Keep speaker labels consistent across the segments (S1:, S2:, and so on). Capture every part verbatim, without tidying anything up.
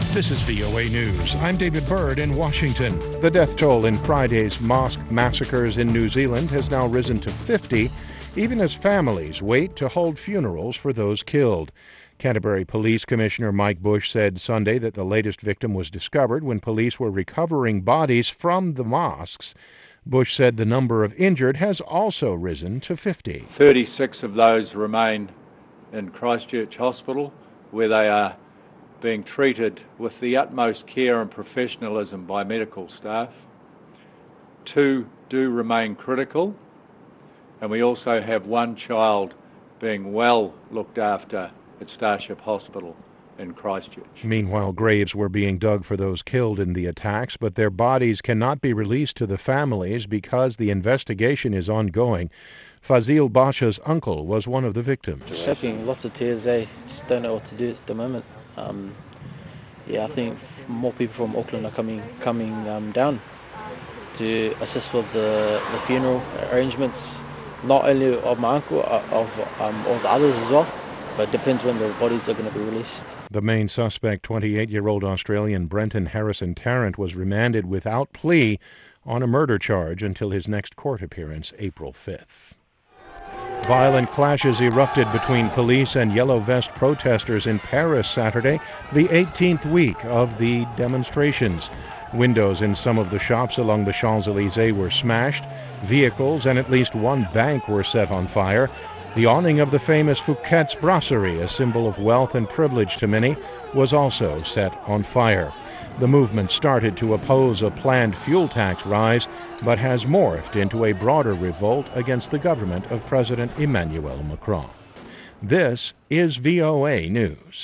S1: This is V O A News. I'm David Bird in Washington. The death toll in Friday's mosque massacres in New Zealand has now risen to fifty, even as families wait to hold funerals for those killed. Canterbury Police Commissioner Mike Bush said Sunday that the latest victim was discovered when police were recovering bodies from the mosques. Bush said the number of injured has also risen to fifty.
S2: thirty-six of those remain in Christchurch Hospital, where they are being treated with the utmost care and professionalism by medical staff. Two do remain critical, and we also have one child being well looked after at Starship Hospital in Christchurch.
S1: Meanwhile, graves were being dug for those killed in the attacks, but their bodies cannot be released to the families because the investigation is ongoing. Fazil Basha's uncle was one of the victims.
S3: Shocking, lots of tears, eh? Just don't know what to do at the moment. Um, yeah, I think more people from Auckland are coming coming um, down to assist with the, the funeral arrangements, not only of my uncle, of um, all the others as well, but it depends when the bodies are going to be released.
S1: The main suspect, twenty-eight-year-old Australian Brenton Harrison Tarrant, was remanded without plea on a murder charge until his next court appearance April fifth. Violent clashes erupted between police and Yellow Vest protesters in Paris Saturday, the eighteenth week of the demonstrations. Windows in some of the shops along the Champs-Élysées were smashed. Vehicles and at least one bank were set on fire. The awning of the famous Fouquet's Brasserie, a symbol of wealth and privilege to many, was also set on fire. The movement started to oppose a planned fuel tax rise, but has morphed into a broader revolt against the government of President Emmanuel Macron. This is V O A News.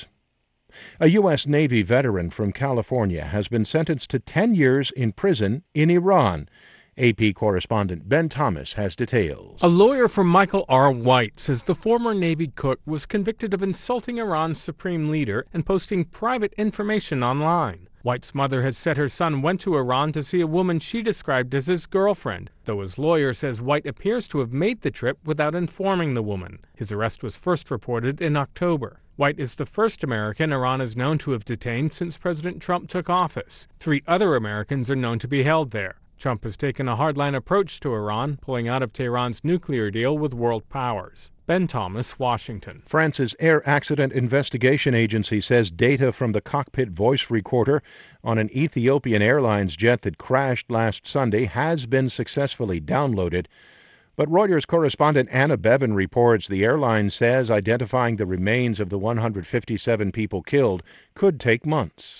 S1: A U S Navy veteran from California has been sentenced to ten years in prison in Iran. A P correspondent Ben Thomas has details.
S4: A lawyer for Michael R. White says the former Navy cook was convicted of insulting Iran's supreme leader and posting private information online. White's mother has said her son went to Iran to see a woman she described as his girlfriend, though his lawyer says White appears to have made the trip without informing the woman. His arrest was first reported in October. White is the first American Iran is known to have detained since President Trump took office. Three other Americans are known to be held there. Trump has taken a hardline approach to Iran, pulling out of Tehran's nuclear deal with world powers. Ben Thomas, Washington.
S1: France's Air Accident Investigation Agency says data from the cockpit voice recorder on an Ethiopian Airlines jet that crashed last Sunday has been successfully downloaded. But Reuters correspondent Anna Bevan reports the airline says identifying the remains of the one hundred fifty-seven people killed could take months.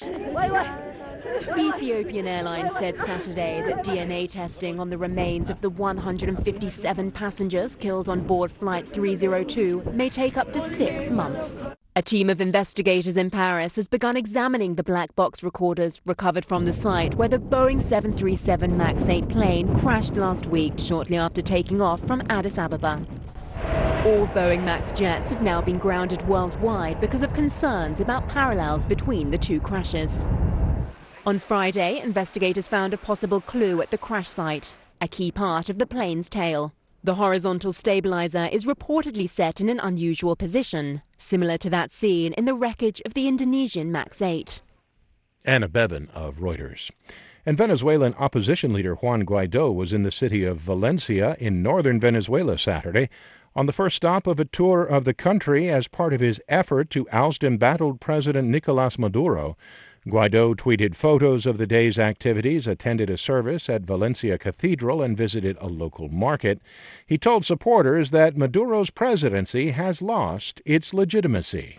S5: Ethiopian Airlines said Saturday that D N A testing on the remains of the one hundred fifty-seven passengers killed on board Flight three oh two may take up to six months. A team of investigators in Paris has begun examining the black box recorders recovered from the site where the Boeing seven thirty-seven max eight plane crashed last week shortly after taking off from Addis Ababa. All Boeing MAX jets have now been grounded worldwide because of concerns about parallels between the two crashes. On Friday, investigators found a possible clue at the crash site, a key part of the plane's tail. The horizontal stabilizer is reportedly set in an unusual position, similar to that seen in the wreckage of the Indonesian MAX eight.
S1: Anna Bevan of Reuters. And Venezuelan opposition leader Juan Guaido was in the city of Valencia in northern Venezuela Saturday on the first stop of a tour of the country as part of his effort to oust embattled President Nicolas Maduro. Guaido tweeted photos of the day's activities, attended a service at Valencia Cathedral, and visited a local market. He told supporters that Maduro's presidency has lost its legitimacy.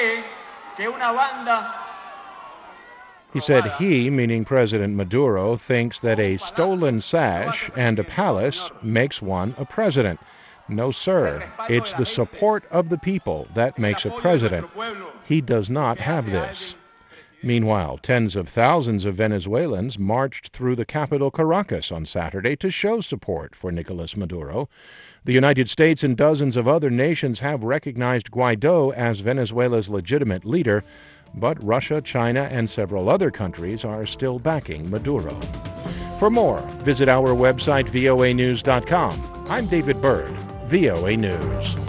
S1: He said he, meaning President Maduro, thinks that a stolen sash and a palace makes one a president. No, sir. It's the support of the people that makes a president. He does not have this. Meanwhile, tens of thousands of Venezuelans marched through the capital Caracas on Saturday to show support for Nicolas Maduro. The United States and dozens of other nations have recognized Guaido as Venezuela's legitimate leader, but Russia, China, and several other countries are still backing Maduro. For more, visit our website, V O A news dot com. I'm David Bird, V O A News.